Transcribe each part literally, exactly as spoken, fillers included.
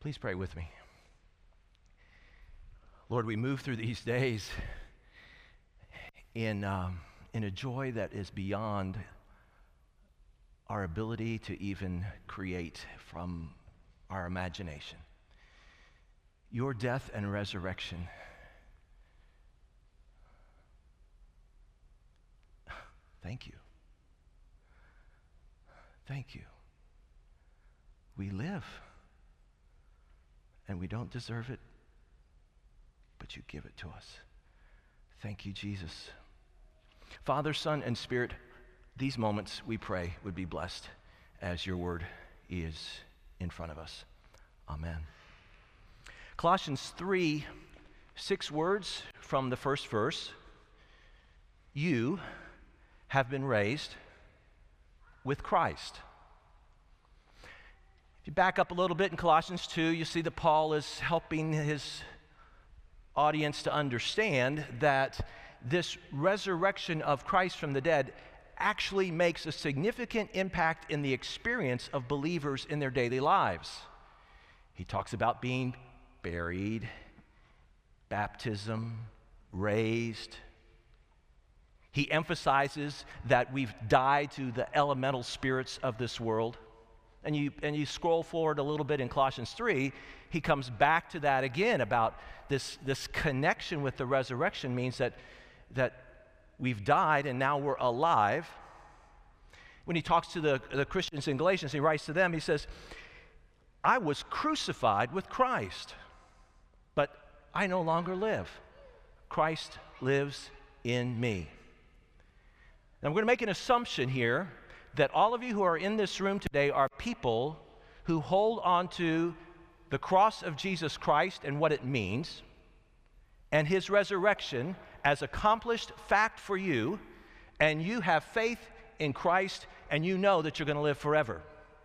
Please pray with me. Lord, we move through these days in, um, in a joy that is beyond our ability to even create from our imagination. Your death and resurrection. Thank you. Thank you. We live, and we don't deserve it, but you give it to us. Thank you, Jesus. Father, Son, and Spirit, these moments, we pray, would be blessed as your word is in front of us. Amen. Colossians three, six words from the first verse. You have been raised with Christ. If you back up a little bit in Colossians two, you see that Paul is helping his audience to understand that this resurrection of Christ from the dead actually makes a significant impact in the experience of believers in their daily lives. He talks about being buried, baptism, raised. He emphasizes that we've died to the elemental spirits of this world. And you, and you scroll forward a little bit in Colossians three, he comes back to that again about this, this connection with the resurrection means that, that we've died and now we're alive. When he talks to the, the Christians in Galatians, he writes to them, he says, I was crucified with Christ, but I no longer live. Christ lives in me. Now, I'm going to make an assumption here that all of you who are in this room today are people who hold on to the cross of Jesus Christ and what it means, and his resurrection as accomplished fact for you, and you have faith in Christ, and you know that you're going to live forever.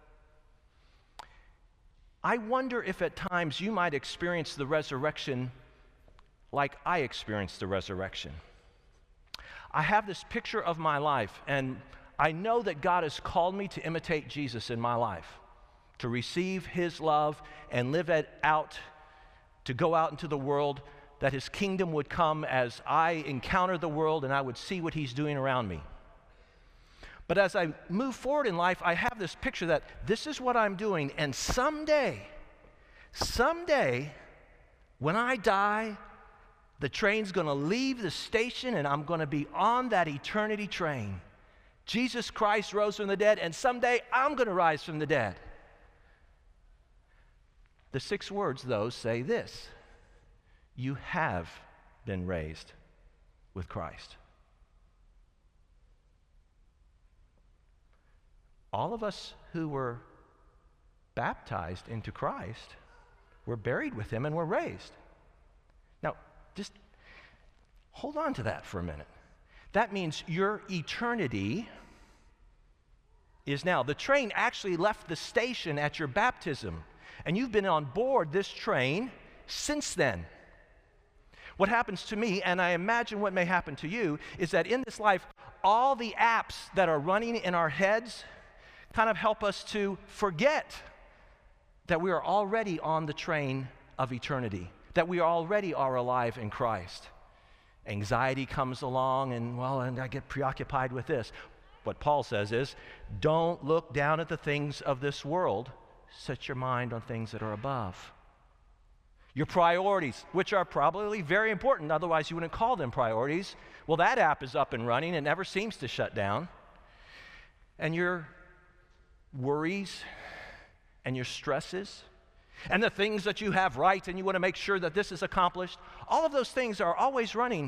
I wonder if at times you might experience the resurrection like I experienced the resurrection. I have this picture of my life, and I know that God has called me to imitate Jesus in my life, to receive his love and live it out, to go out into the world, that his kingdom would come as I encounter the world and I would see what he's doing around me. But as I move forward in life, I have this picture that this is what I'm doing, and someday, someday, when I die, the train's going to leave the station and I'm going to be on that eternity train. Jesus Christ rose from the dead, and someday I'm going to rise from the dead. The six words, though, say this: you have been raised with Christ. All of us who were baptized into Christ were buried with him and were raised. Now, just hold on to that for a minute. That means your eternity is now. The train actually left the station at your baptism, and you've been on board this train since then. What happens to me, and I imagine what may happen to you, is that in this life, all the apps that are running in our heads kind of help us to forget that we are already on the train of eternity, that we already are alive in Christ. Anxiety comes along, and well, and I get preoccupied with this. What Paul says is, don't look down at the things of this world. Set your mind on things that are above. Your priorities, which are probably very important, otherwise you wouldn't call them priorities. Well, that app is up and running. It never seems to shut down. And your worries and your stresses and the things that you have right and you want to make sure that this is accomplished, all of those things are always running.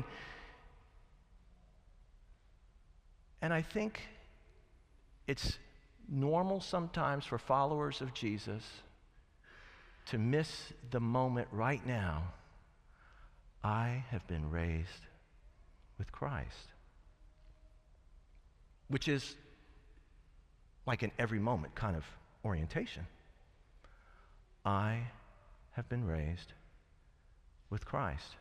And I think it's normal sometimes for followers of Jesus to miss the moment right now. I have been raised with Christ, which is like an every moment kind of orientation. I have been raised with Christ.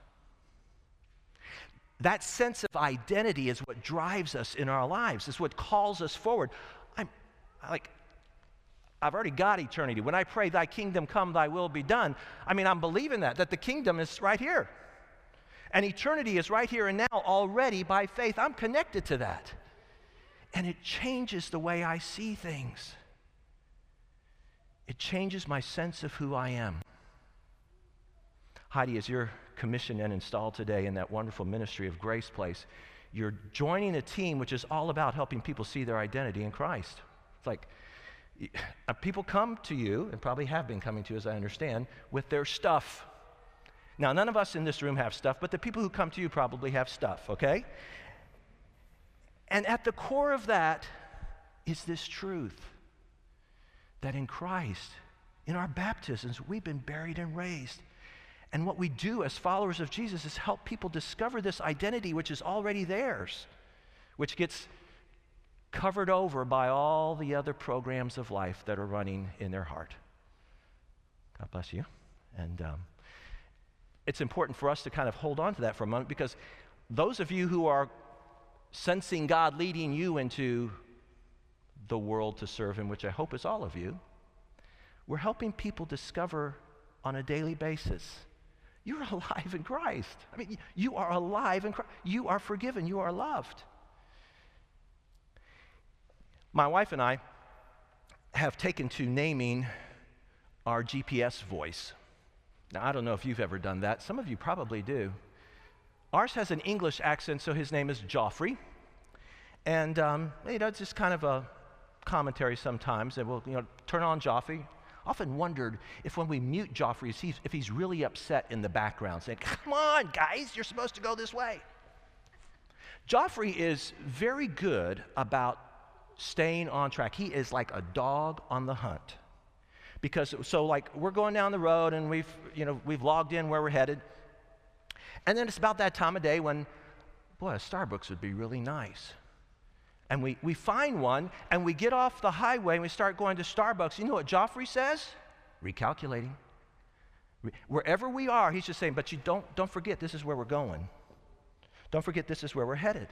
That sense of identity is what drives us in our lives, is what calls us forward. I'm like, I've already got eternity. When I pray, thy kingdom come, thy will be done, I mean, I'm believing that, that the kingdom is right here. And eternity is right here and now already by faith. I'm connected to that. And it changes the way I see things. It changes my sense of who I am. Heidi, as you're commissioned and installed today in that wonderful ministry of Grace Place, you're joining a team which is all about helping people see their identity in Christ. It's like, uh, people come to you, and probably have been coming to you, as I understand, with their stuff. Now, none of us in this room have stuff, but the people who come to you probably have stuff, okay? And at the core of that is this truth, that in Christ, in our baptisms, we've been buried and raised. And what we do as followers of Jesus is help people discover this identity which is already theirs, which gets covered over by all the other programs of life that are running in their heart. God bless you. And um, it's important for us to kind of hold on to that for a moment, because those of you who are sensing God leading you into the world to serve Him, which I hope is all of you, we're helping people discover on a daily basis, you're alive in Christ. I mean, you are alive in Christ. You are forgiven. You are loved. My wife and I have taken to naming our G P S voice. Now, I don't know if you've ever done that. Some of you probably do. Ours has an English accent, so his name is Joffrey. And, um, you know, it's just kind of a commentary sometimes. And we'll, you know, turn on Joffrey. Often wondered if when we mute Joffrey, if he's, if he's really upset in the background, saying, come on, guys, you're supposed to go this way. Joffrey is very good about staying on track. He is like a dog on the hunt. Because, so like, we're going down the road and we've, you know, we've logged in where we're headed. And then it's about that time of day when, boy, a Starbucks would be really nice. And we, we find one, and we get off the highway, and we start going to Starbucks. You know what Joffrey says? Recalculating. Re- wherever we are, he's just saying, but you don't, don't forget this is where we're going. Don't forget this is where we're headed.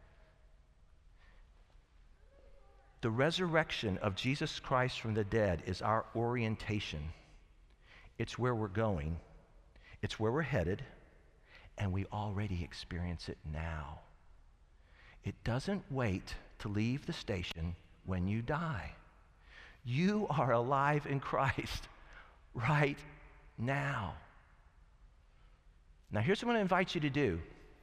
The resurrection of Jesus Christ from the dead is our orientation. It's where we're going. It's where we're headed, and we already experience it now. It doesn't wait to leave the station when you die. You are alive in Christ right now. Now, here's what I'm going to invite you to do,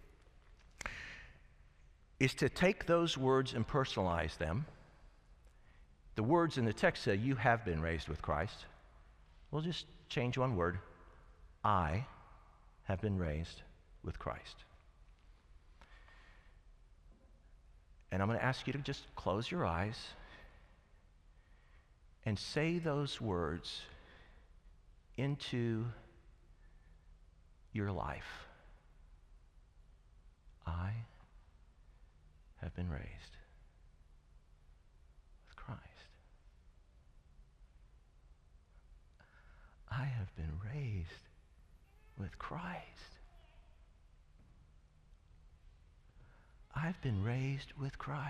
is to take those words and personalize them. The words in the text say, you have been raised with Christ. We'll just change one word. I have been raised with Christ. And I'm going to ask you to just close your eyes and say those words into your life. I have been raised with Christ. I have been raised with Christ. I've been raised with Christ.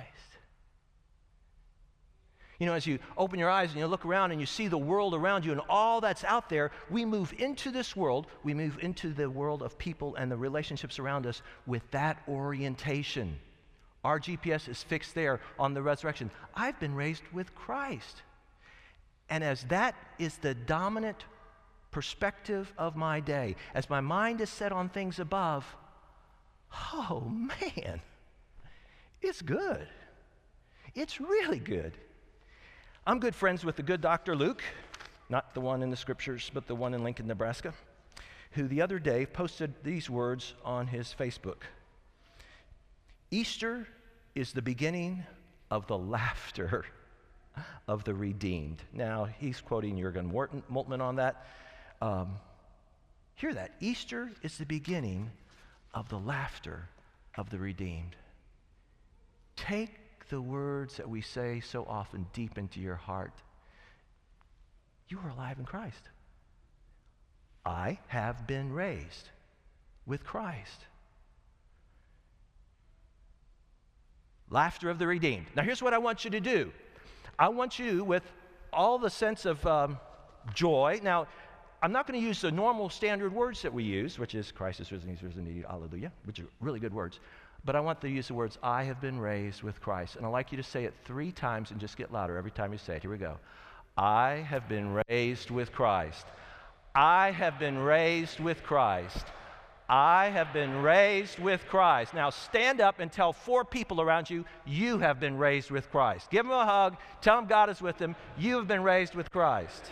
You know, as you open your eyes and you look around and you see the world around you and all that's out there, we move into this world, we move into the world of people and the relationships around us with that orientation. Our G P S is fixed there on the resurrection. I've been raised with Christ. And as that is the dominant perspective of my day, as my mind is set on things above, oh man, it's good. It's really good. I'm good friends with the good Doctor Luke, not the one in the scriptures, but the one in Lincoln, Nebraska, who the other day posted these words on his Facebook. Easter is the beginning of the laughter of the redeemed. Now, he's quoting Jürgen Moltmann on that. Um, hear that. Easter is the beginning of the laughter of the redeemed. Take the words that we say so often deep into your heart. You are alive in Christ. I have been raised with Christ. Laughter of the redeemed. Now here's what I want you to do. I want you, with all the sense of um, joy. Now, I'm not going to use the normal standard words that we use, which is Christ is risen, he's risen indeed, hallelujah, which are really good words. But I want to use the words, I have been raised with Christ. And I'd like you to say it three times and just get louder every time you say it. Here we go. I have been raised with Christ. I have been raised with Christ. I have been raised with Christ. Now stand up and tell four people around you, you have been raised with Christ. Give them a hug. Tell them God is with them. You have been raised with Christ.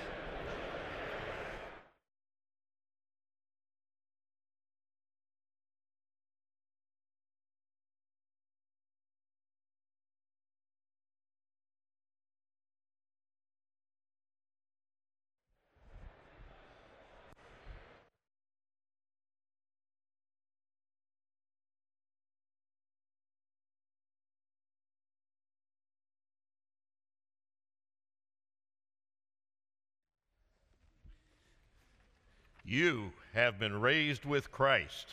You have been raised with Christ.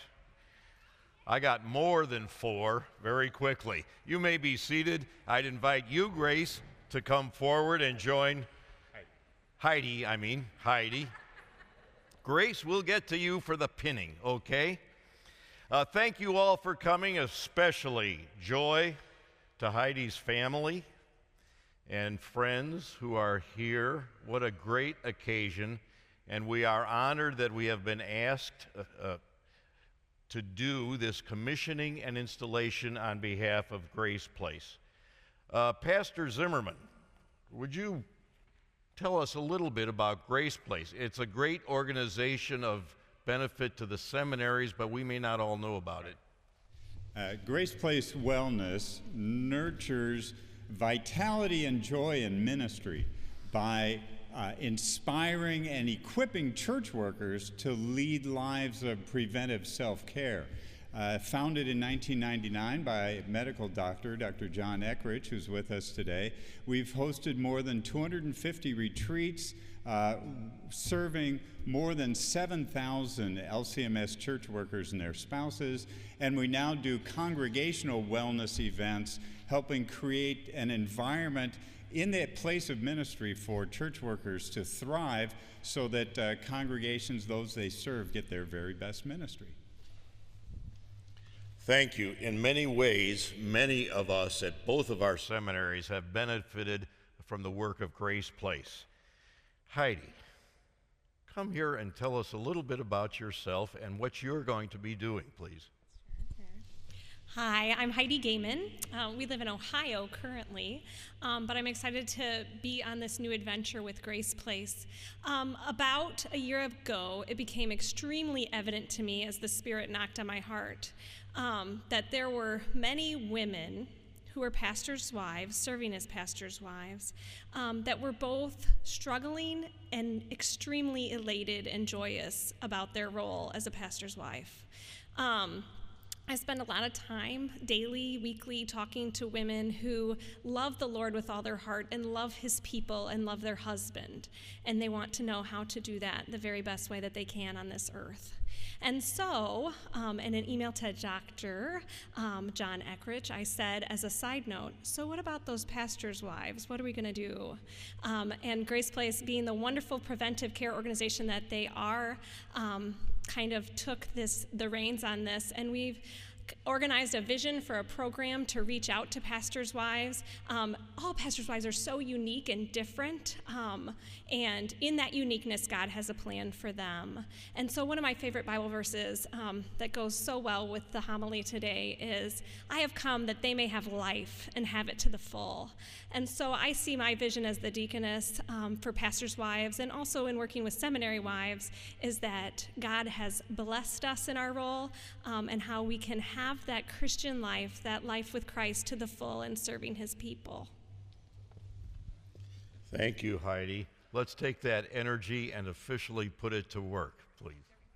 I got more than four very quickly. You may be seated. I'd invite you, Grace, to come forward and join Heidi, I mean, Heidi. Grace, we'll get to you for the pinning, okay? Uh, thank you all for coming, especially Joy, to Heidi's family and friends who are here. What a great occasion. And we are honored that we have been asked uh, uh, to do this commissioning and installation on behalf of Grace Place. Uh, Pastor Zimmerman, would you tell us a little bit about Grace Place? It's a great organization of benefit to the seminaries, but we may not all know about it. Uh, Grace Place Wellness nurtures vitality and joy in ministry by Uh, inspiring and equipping church workers to lead lives of preventive self-care. Uh, founded in nineteen ninety-nine by medical doctor, Doctor John Eckrich, who's with us today, we've hosted more than two hundred fifty retreats, uh, serving more than seven thousand L C M S church workers and their spouses, and we now do congregational wellness events, helping create an environment in that place of ministry for church workers to thrive so that uh, congregations, those they serve, get their very best ministry. Thank you. In many ways, many of us at both of our seminaries have benefited from the work of Grace Place. Heidi, come here and tell us a little bit about yourself and what you're going to be doing, please. Hi, I'm Heidi Gaiman. Uh, we live in Ohio currently, um, but I'm excited to be on this new adventure with Grace Place. Um, about a year ago, it became extremely evident to me as the Spirit knocked on my heart um, that there were many women who were pastors' wives, serving as pastors' wives, um, that were both struggling and extremely elated and joyous about their role as a pastor's wife. Um, I spend a lot of time daily, weekly, talking to women who love the Lord with all their heart and love his people and love their husband. And they want to know how to do that the very best way that they can on this earth. And so, um, in an email to Doctor Um, John Eckrich, I said, as a side note, so what about those pastors' wives? What are we going to do? Um, and Grace Place, being the wonderful preventive care organization that they are, um, kind of took this the reins on this, and we've organized a vision for a program to reach out to pastors' wives. Um, all pastors' wives are so unique and different, um, and in that uniqueness, God has a plan for them. And so one of my favorite Bible verses um, that goes so well with the homily today is, I have come that they may have life and have it to the full. And so I see my vision as the deaconess um, for pastors' wives, and also in working with seminary wives, is that God has blessed us in our role, um, and how we can have that Christian life, that life with Christ to the full in serving his people. Thank you, Heidi. Let's take that energy and officially put it to work, please.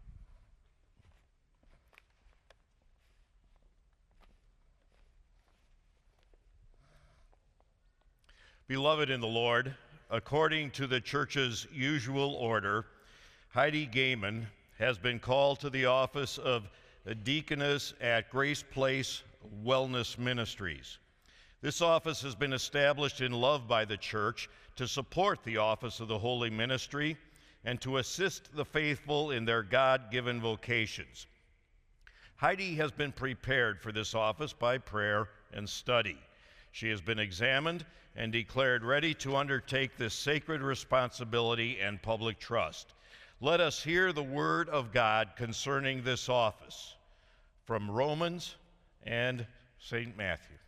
Beloved in the Lord, according to the church's usual order, Heidi Gaiman has been called to the office of a deaconess at Grace Place Wellness Ministries. This office has been established in love by the church to support the office of the holy ministry and to assist the faithful in their God-given vocations. Heidi has been prepared for this office by prayer and study. She has been examined and declared ready to undertake this sacred responsibility and public trust. Let us hear the word of God concerning this office from Romans and Saint Matthew.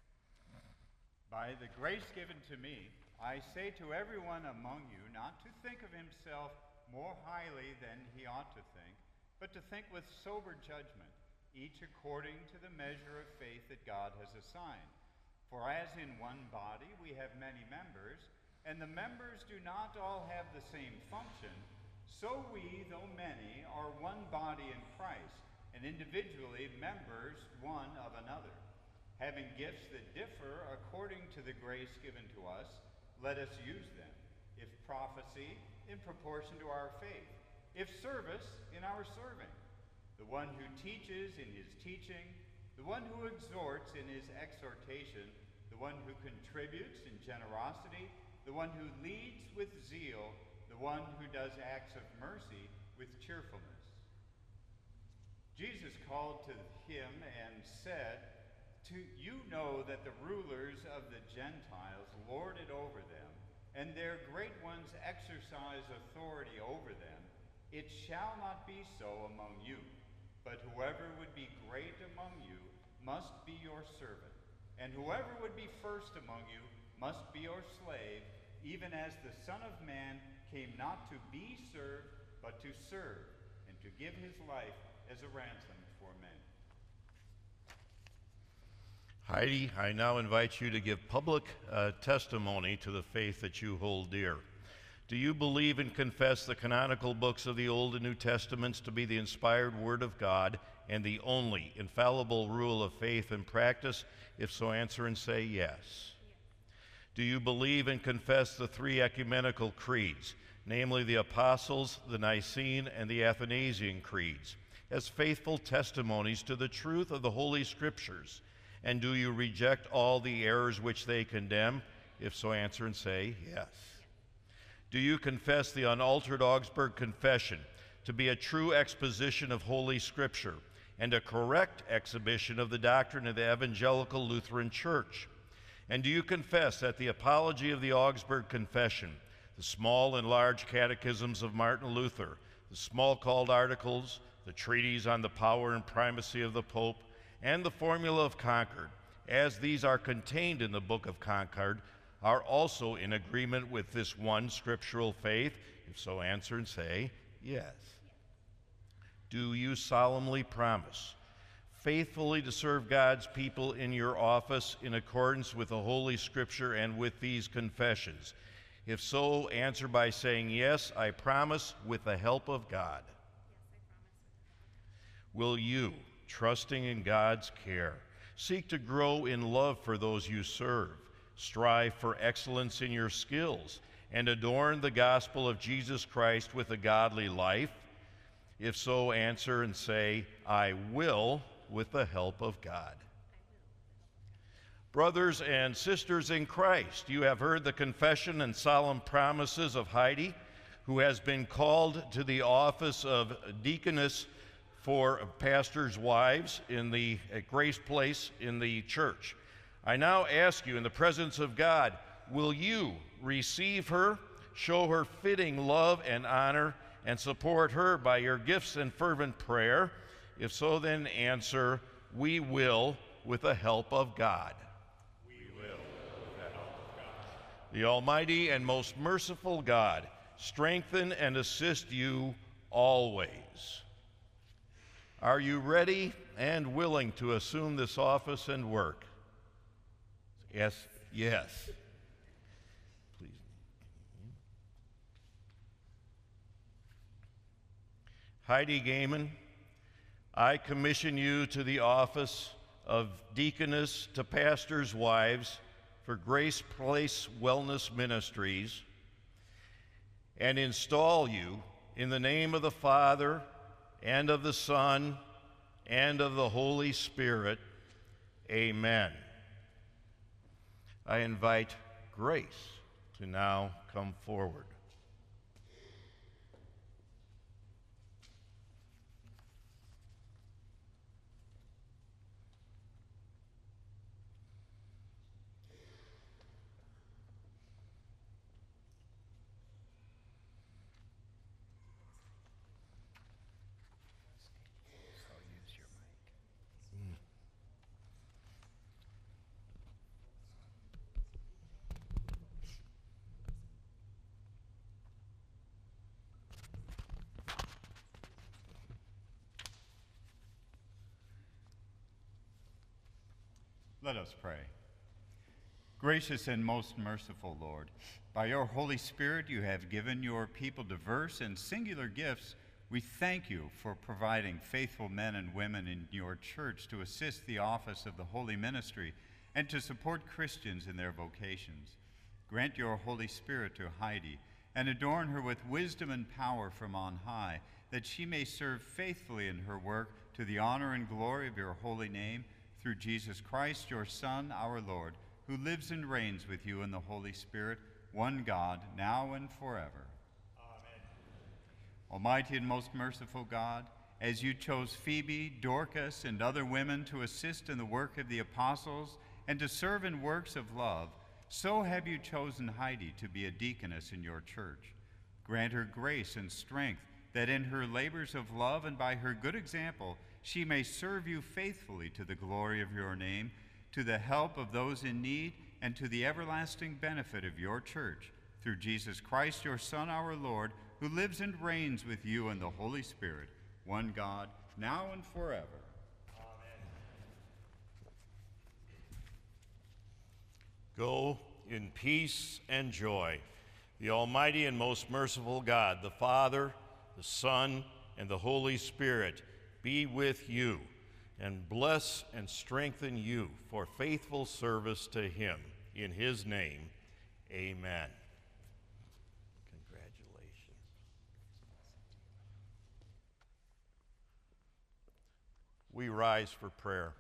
By the grace given to me, I say to everyone among you not to think of himself more highly than he ought to think, but to think with sober judgment, each according to the measure of faith that God has assigned. For as in one body we have many members, and the members do not all have the same function, so we, though many, are one body in Christ, and individually members one of another. Having gifts that differ according to the grace given to us, let us use them. If prophecy, in proportion to our faith. If service, in our serving. The one who teaches, in his teaching. The one who exhorts, in his exhortation. The one who contributes, in generosity. The one who leads, with zeal. The one who does acts of mercy, with cheerfulness. Jesus called to him and said, To you know that the rulers of the Gentiles lord it over them, and their great ones exercise authority over them. It shall not be so among you, but whoever would be great among you must be your servant, and whoever would be first among you must be your slave, even as the Son of Man came not to be served, but to serve, and to give his life as a ransom for many. Heidi, I now invite you to give public uh, testimony to the faith that you hold dear. Do you believe and confess the canonical books of the Old and New Testaments to be the inspired Word of God and the only infallible rule of faith and practice? If so, answer and say yes. Yes. Do you believe and confess the three ecumenical creeds, namely the Apostles', the Nicene, and the Athanasian creeds, as faithful testimonies to the truth of the Holy Scriptures? And do you reject all the errors which they condemn? If so, answer and say yes. Do you confess the unaltered Augsburg Confession to be a true exposition of Holy Scripture and a correct exhibition of the doctrine of the Evangelical Lutheran Church? And do you confess that the Apology of the Augsburg Confession, the small and large catechisms of Martin Luther, the small-called articles, the treatise on the power and primacy of the Pope, and the Formula of Concord, as these are contained in the Book of Concord, are also in agreement with this one scriptural faith? If so, answer and say yes. Do you solemnly promise faithfully to serve God's people in your office in accordance with the Holy Scripture and with these confessions? If so, answer by saying yes, I promise, with the help of God. Yes, I promise. Will you, trusting in God's care, seek to grow in love for those you serve, strive for excellence in your skills, and adorn the gospel of Jesus Christ with a godly life? If so, answer and say, I will, with the help of God. Brothers and sisters in Christ, you have heard the confession and solemn promises of Heidi, who has been called to the office of deaconess for pastors' wives in the at Grace Place in the church. I now ask you, in the presence of God, will you receive her, show her fitting love and honor, and support her by your gifts and fervent prayer? If so, then answer, we will, with the help of God. We will, with the help of God. The Almighty and most merciful God strengthen and assist you always. Are you ready and willing to assume this office and work? Yes, yes. Please. Heidi Gaiman, I commission you to the office of deaconess to pastors' wives for Grace Place Wellness Ministries and install you in the name of the Father, and of the Son, and of the Holy Spirit. Amen. I invite Grace to now come forward. Let us pray. Gracious and most merciful Lord, by your Holy Spirit you have given your people diverse and singular gifts. We thank you for providing faithful men and women in your church to assist the office of the holy ministry and to support Christians in their vocations. Grant your Holy Spirit to Heidi and adorn her with wisdom and power from on high, that she may serve faithfully in her work to the honor and glory of your holy name, through Jesus Christ, your Son, our Lord, who lives and reigns with you in the Holy Spirit, one God, now and forever. Amen. Almighty and most merciful God, as you chose Phoebe, Dorcas, and other women to assist in the work of the apostles and to serve in works of love, so have you chosen Heidi to be a deaconess in your church. Grant her grace and strength, that in her labors of love and by her good example, she may serve you faithfully to the glory of your name, to the help of those in need, and to the everlasting benefit of your church, through Jesus Christ, your Son, our Lord, who lives and reigns with you in the Holy Spirit, one God, now and forever. Amen. Go in peace and joy. The Almighty and most merciful God, the Father, the Son, and the Holy Spirit, be with you and bless and strengthen you for faithful service to him. In his name, amen. Congratulations. We rise for prayer.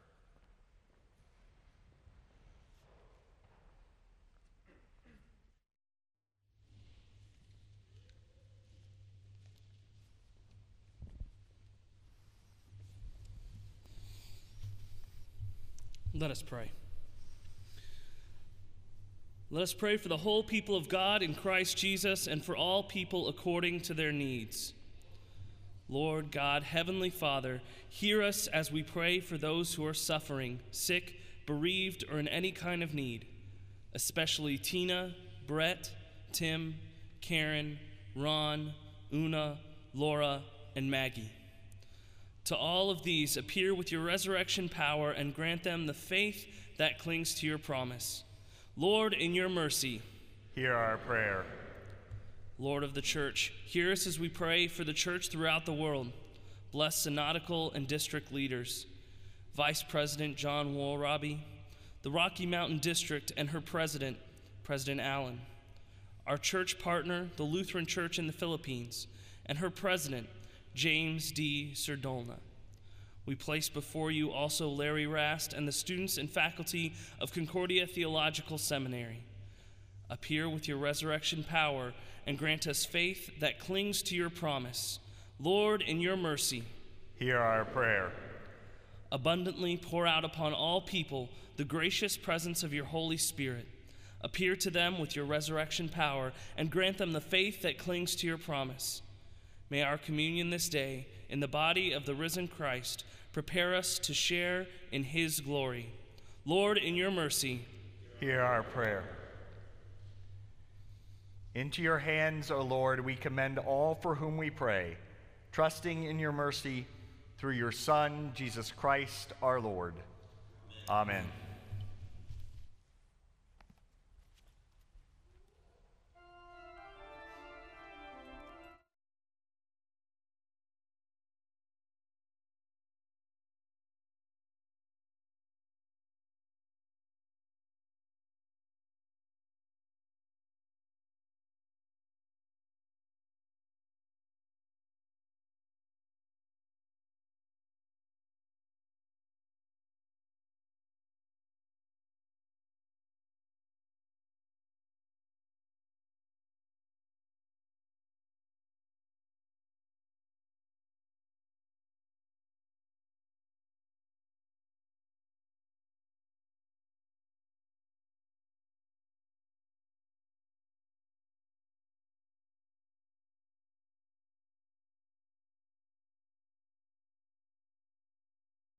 Let us pray. Let us pray for the whole people of God in Christ Jesus and for all people according to their needs. Lord God, Heavenly Father, hear us as we pray for those who are suffering, sick, bereaved, or in any kind of need, especially Tina, Brett, Tim, Karen, Ron, Una, Laura, and Maggie. To all of these, appear with your resurrection power and grant them the faith that clings to your promise. Lord, in your mercy, hear our prayer. Lord of the church, hear us as we pray for the church throughout the world. Bless synodical and district leaders, Vice President John Woolrabi, the Rocky Mountain District and her president, President Allen, our church partner, the Lutheran Church in the Philippines, and her president, James D. Serdolna. We place before you also Larry Rast and the students and faculty of Concordia Theological Seminary. Appear with your resurrection power and grant us faith that clings to your promise. Lord, in your mercy, hear our prayer. Abundantly pour out upon all people the gracious presence of your Holy Spirit. Appear to them with your resurrection power and grant them the faith that clings to your promise. May our communion this day in the body of the risen Christ prepare us to share in his glory. Lord, in your mercy, hear our prayer. Into your hands, O Lord, we commend all for whom we pray, trusting in your mercy through your Son, Jesus Christ, our Lord. Amen.